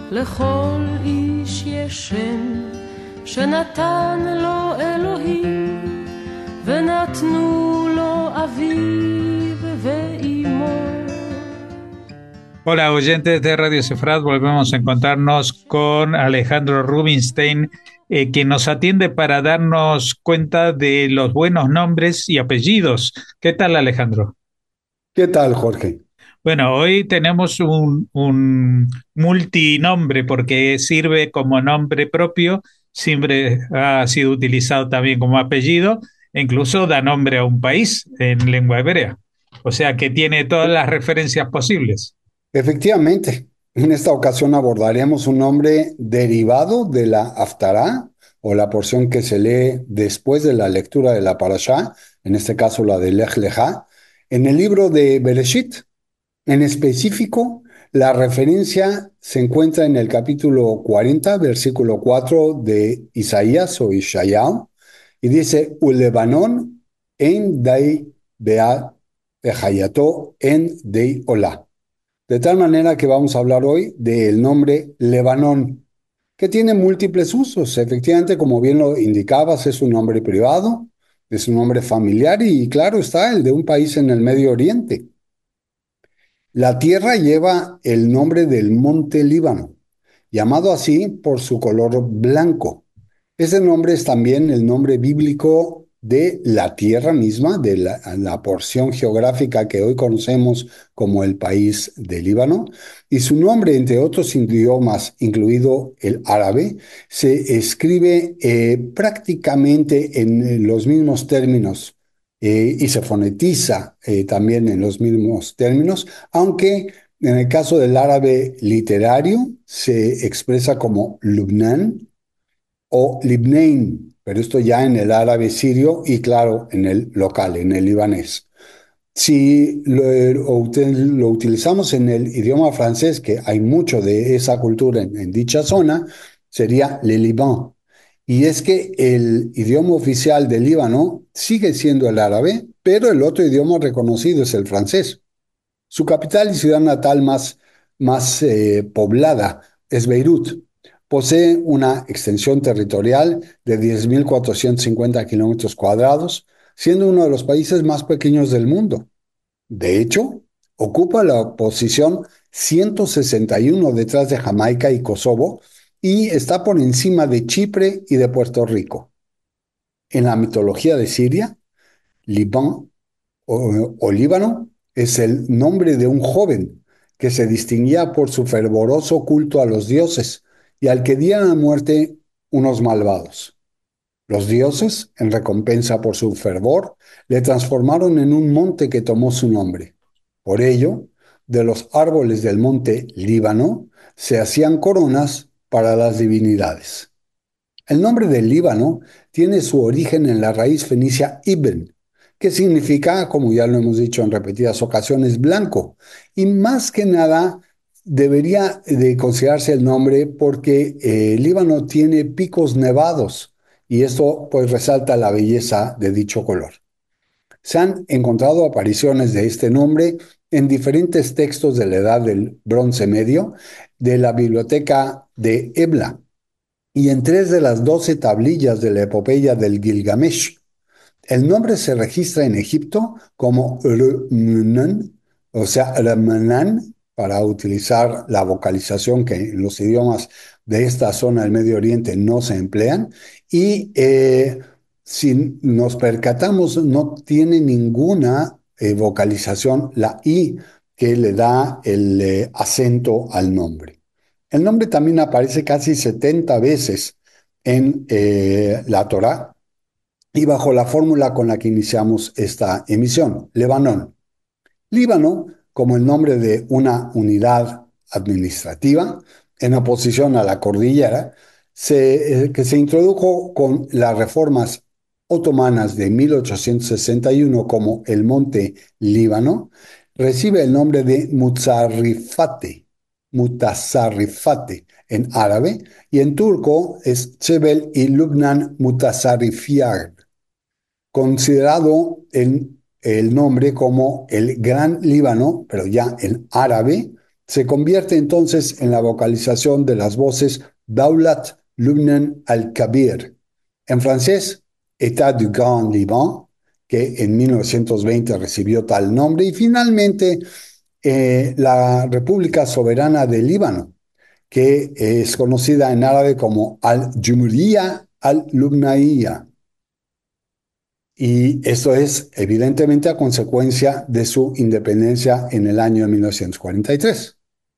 לכל איש יש שם שנתן לו אלוהים, ונתנו לו אביו ואימו. Hola oyentes de Radio Sefrat, volvemos a encontrarnos con Alejandro Rubinstein, quien nos atiende para darnos cuenta de los buenos nombres y apellidos. ¿Qué tal, Alejandro? ¿Qué tal, Jorge? Bueno, hoy tenemos un multinombre porque sirve como nombre propio, siempre ha sido utilizado también como apellido, e incluso da nombre a un país en lengua hebrea. O sea que tiene todas las referencias posibles. Efectivamente, en esta ocasión abordaremos un nombre derivado de la Haftará, o la porción que se lee después de la lectura de la Parashá, en este caso la de Lech Lejá, en el libro de Bereshit. En específico, la referencia se encuentra en el capítulo 40, versículo 4 de Isaías o Ishayahu, y dice, Ulebanon en dai beat ejayato en dei olá. De tal manera que vamos a hablar hoy del nombre Lebanón, que tiene múltiples usos. Efectivamente, como bien lo indicabas, es un nombre privado, es un nombre familiar y claro está el de un país en el Medio Oriente. La tierra lleva el nombre del monte Líbano, llamado así por su color blanco. Ese nombre es también el nombre bíblico de la tierra misma, de la porción geográfica que hoy conocemos como el país de Líbano, y su nombre, entre otros idiomas, incluido el árabe, se escribe prácticamente en los mismos términos y se fonetiza también en los mismos términos, aunque en el caso del árabe literario se expresa como Lubnan o Libnain, pero esto ya en el árabe sirio y claro, en el local, en el libanés. Si lo utilizamos en el idioma francés, que hay mucho de esa cultura en dicha zona, sería le Liban. Y es que el idioma oficial del Líbano sigue siendo el árabe, pero el otro idioma reconocido es el francés. Su capital y ciudad natal más poblada es Beirut. Posee una extensión territorial de 10.450 kilómetros cuadrados, siendo uno de los países más pequeños del mundo. De hecho, ocupa la posición 161 detrás de Jamaica y Kosovo y está por encima de Chipre y de Puerto Rico. En la mitología de Siria, Libán o Líbano es el nombre de un joven que se distinguía por su fervoroso culto a los dioses y al que dieron muerte unos malvados. Los dioses, en recompensa por su fervor, le transformaron en un monte que tomó su nombre. Por ello, de los árboles del monte Líbano se hacían coronas para las divinidades. El nombre del Líbano tiene su origen en la raíz fenicia ibn, que significa, como ya lo hemos dicho en repetidas ocasiones, blanco. Y más que nada debería de considerarse el nombre porque el Líbano tiene picos nevados y esto pues resalta la belleza de dicho color. Se han encontrado apariciones de este nombre en diferentes textos de la Edad del Bronce Medio de la Biblioteca de Ebla y en 3 de las 12 tablillas de la epopeya del Gilgamesh. El nombre se registra en Egipto como Rmnan, o sea, Rmnan, para utilizar la vocalización que en los idiomas de esta zona del Medio Oriente no se emplean. Y si nos percatamos, no tiene ninguna vocalización la I que le da el acento al nombre. El nombre también aparece casi 70 veces en la Torá y bajo la fórmula con la que iniciamos esta emisión, Lebanón. Líbano, como el nombre de una unidad administrativa, en oposición a la cordillera, que se introdujo con las reformas otomanas de 1861 como el Monte Líbano, recibe el nombre de Mutasarrifate en árabe, y en turco es Cebel y Lubnan Mutasarrifiyar, considerado el nombre como el Gran Líbano, pero ya en árabe, se convierte entonces en la vocalización de las voces Daulat Lubnan al-Kabir. En francés, État du Grand Liban, que en 1920 recibió tal nombre, y finalmente la República Soberana del Líbano, que es conocida en árabe como Al-Jumhuriyya Al-Lubnaiya. Y esto es evidentemente a consecuencia de su independencia en el año de 1943.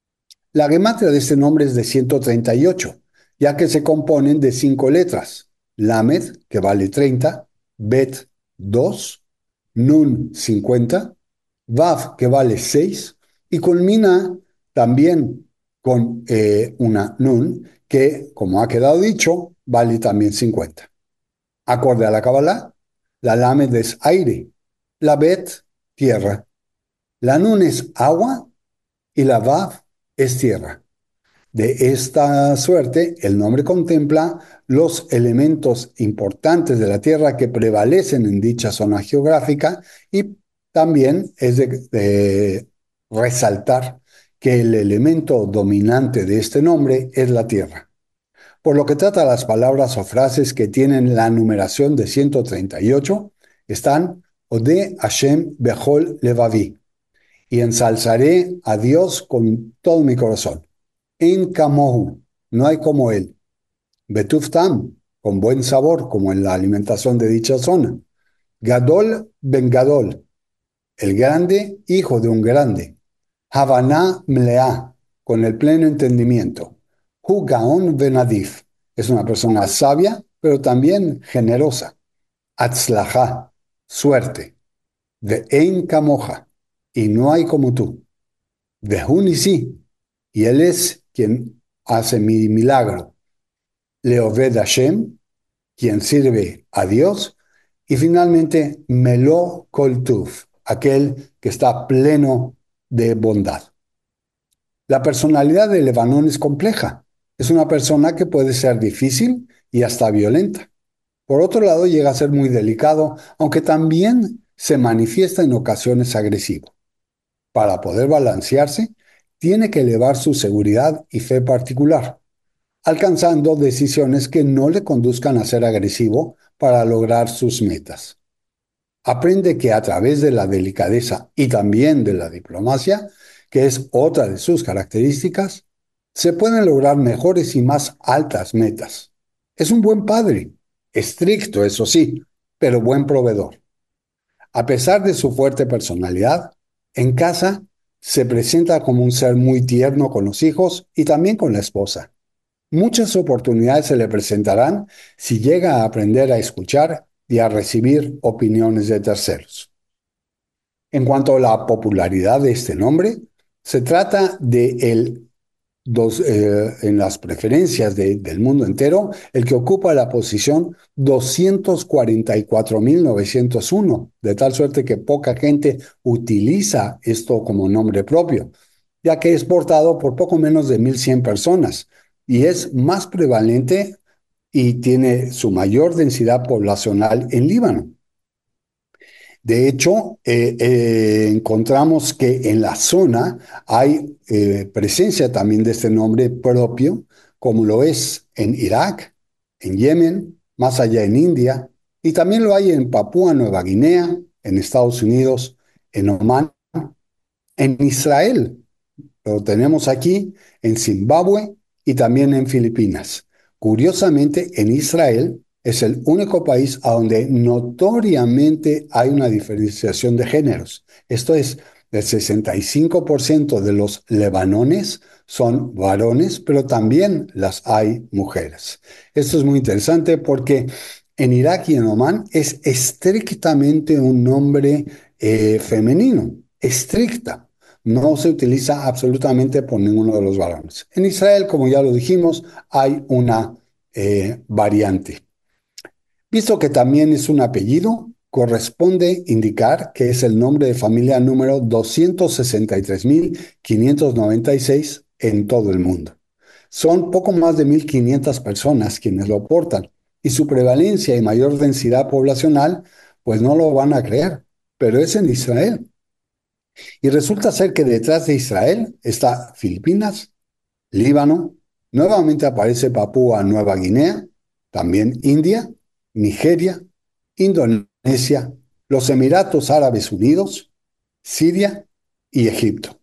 La gematria de este nombre es de 138, ya que se componen de 5 letras: Lamed, que vale 30, Bet, 2, Nun, 50, Vav, que vale 6, y culmina también con una Nun, que, como ha quedado dicho, vale también 50. Acorde a la Kabbalah, la Lamed es aire, la Bet, tierra, la Nun es agua y la Vav es tierra. De esta suerte, el nombre contempla los elementos importantes de la Tierra que prevalecen en dicha zona geográfica, y también es de resaltar que el elemento dominante de este nombre es la Tierra. Por lo que trata a las palabras o frases que tienen la numeración de 138, están Ode Hashem Bechol Levavi, y ensalzaré a Dios con todo mi corazón. En Kamohu, no hay como él. Betuftam, con buen sabor, como en la alimentación de dicha zona. Gadol ben Gadol, el grande hijo de un grande. Havaná Mlea, con el pleno entendimiento. Hu Gaon ben Adif, es una persona sabia, pero también generosa. Atzlajá, suerte. De Ein Kamoja, y no hay como tú. De Hunisi, y él es quien hace mi milagro. Leoved Hashem, quien sirve a Dios. Y finalmente, Melo Koltuv, aquel que está pleno de bondad. La personalidad de Lebanón es compleja. Es una persona que puede ser difícil y hasta violenta. Por otro lado, llega a ser muy delicado, aunque también se manifiesta en ocasiones agresivo. Para poder balancearse, tiene que elevar su seguridad y fe particular, alcanzando decisiones que no le conduzcan a ser agresivo para lograr sus metas. Aprende que a través de la delicadeza y también de la diplomacia, que es otra de sus características, se pueden lograr mejores y más altas metas. Es un buen padre, estricto, eso sí, pero buen proveedor. A pesar de su fuerte personalidad, en casa se presenta como un ser muy tierno con los hijos y también con la esposa. Muchas oportunidades se le presentarán si llega a aprender a escuchar y a recibir opiniones de terceros. En cuanto a la popularidad de este nombre, se trata de en las preferencias del mundo entero, el que ocupa la posición 244.901, de tal suerte que poca gente utiliza esto como nombre propio, ya que es portado por poco menos de 1.100 personas y es más prevalente y tiene su mayor densidad poblacional en Líbano. De hecho, encontramos que en la zona hay presencia también de este nombre propio, como lo es en Irak, en Yemen, más allá en India, y también lo hay en Papúa Nueva Guinea, en Estados Unidos, en Omán, en Israel. Lo tenemos aquí, en Zimbabue y también en Filipinas. Curiosamente, en Israel es el único país a donde notoriamente hay una diferenciación de géneros. Esto es, el 65% de los lebanones son varones, pero también las hay mujeres. Esto es muy interesante porque en Irak y en Omán es estrictamente un nombre femenino, estricta. No se utiliza absolutamente por ninguno de los varones. En Israel, como ya lo dijimos, hay una variante. Visto que también es un apellido, corresponde indicar que es el nombre de familia número 263.596 en todo el mundo. Son poco más de 1.500 personas quienes lo portan, y su prevalencia y mayor densidad poblacional, pues no lo van a creer, pero es en Israel. Y resulta ser que detrás de Israel está Filipinas, Líbano, nuevamente aparece Papúa Nueva Guinea, también India, Nigeria, Indonesia, los Emiratos Árabes Unidos, Siria y Egipto.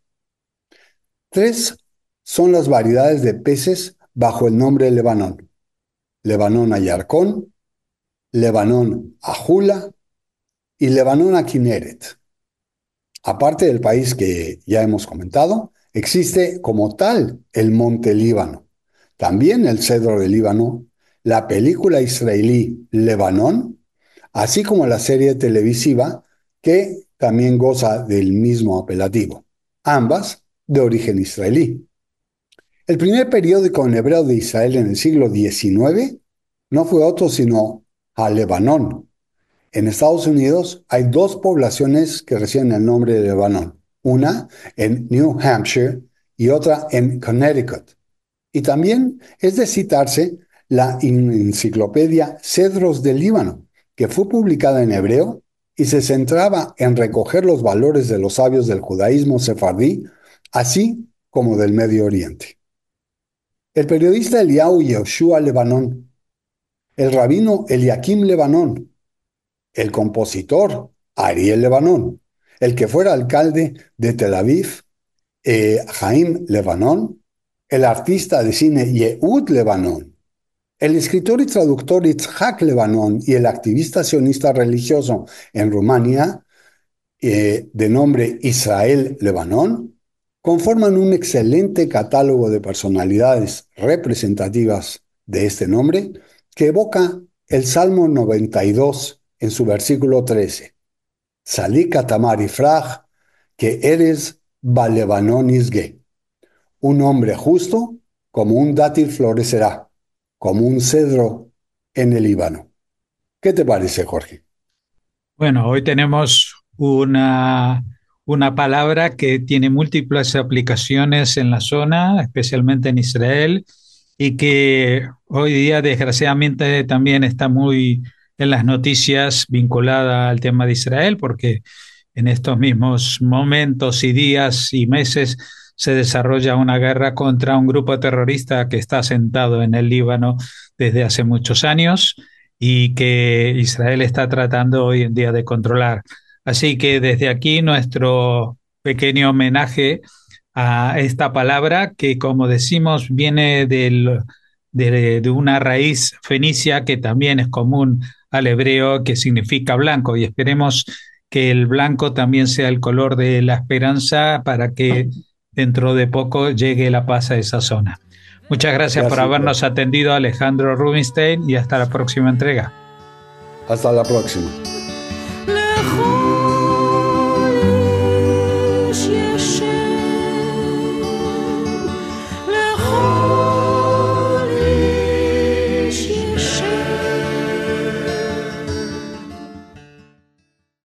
3 son las variedades de peces bajo el nombre de Lebanón. Lebanón Ayarcón, Lebanón Ajula y Lebanón Akineret. Aparte del país que ya hemos comentado, existe como tal el Monte Líbano, también el Cedro de Líbano, la película israelí Lebanón, así como la serie televisiva que también goza del mismo apelativo, ambas de origen israelí. El primer periódico en hebreo de Israel en el siglo XIX no fue otro sino Lebanón. En Estados Unidos hay 2 poblaciones que reciben el nombre de Lebanón, una en New Hampshire y otra en Connecticut. Y también es de citarse la enciclopedia Cedros del Líbano, que fue publicada en hebreo y se centraba en recoger los valores de los sabios del judaísmo sefardí, así como del Medio Oriente. El periodista Eliyahu Yehoshua Lebanón, el rabino Eliakim Lebanón, el compositor Ariel Lebanón, el que fuera alcalde de Tel Aviv, Jaim Lebanón, el artista de cine Yehud Lebanón, el escritor y traductor Itzhak Lebanón y el activista sionista religioso en Rumania, de nombre Israel Lebanón, conforman un excelente catálogo de personalidades representativas de este nombre que evoca el Salmo 92 en su versículo 13. Salí katamar ifraj, que eres Balebanón isge. Un hombre justo como un dátil florecerá, como un cedro en el Líbano. ¿Qué te parece, Jorge? Bueno, hoy tenemos una palabra que tiene múltiples aplicaciones en la zona, especialmente en Israel, y que hoy día desgraciadamente también está muy en las noticias vinculada al tema de Israel, porque en estos mismos momentos y días y meses se desarrolla una guerra contra un grupo terrorista que está asentado en el Líbano desde hace muchos años y que Israel está tratando hoy en día de controlar. Así que desde aquí nuestro pequeño homenaje a esta palabra que, como decimos, viene de una raíz fenicia que también es común al hebreo, que significa blanco, y esperemos que el blanco también sea el color de la esperanza para que dentro de poco llegue la paz a esa zona. Muchas gracias por Gracias. habernos atendido, Alejandro Rubinstein, y hasta la próxima entrega. Hasta la próxima.